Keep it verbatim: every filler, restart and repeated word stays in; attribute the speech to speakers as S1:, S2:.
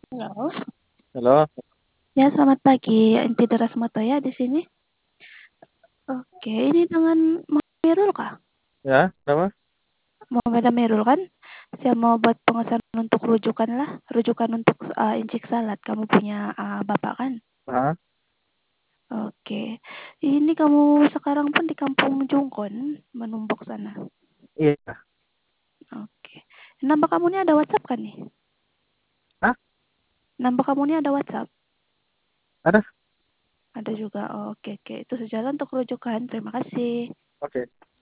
S1: Halo.
S2: Halo,
S1: Ya, selamat pagi. Inti Deras Matoya di sini. Oke, ini dengan Mirul kah?
S2: ya, kenapa?
S1: Muhammad Amirul kan? Saya mau buat pengesahan untuk rujukan lah. Rujukan untuk uh, incik salad. Kamu punya uh, bapak kan?
S2: Ah,
S1: Oke. Ini kamu sekarang pun di kampung Jungkon, menumpuk sana.
S2: iya.
S1: Oke. Nambah kamu ini ada WhatsApp kan nih?
S2: Ah,
S1: Nambah kamu ini ada WhatsApp?
S2: ada?
S1: Ada juga. Oh, oke, oke. Itu sejalan untuk rujukan. Terima kasih.
S2: Oke.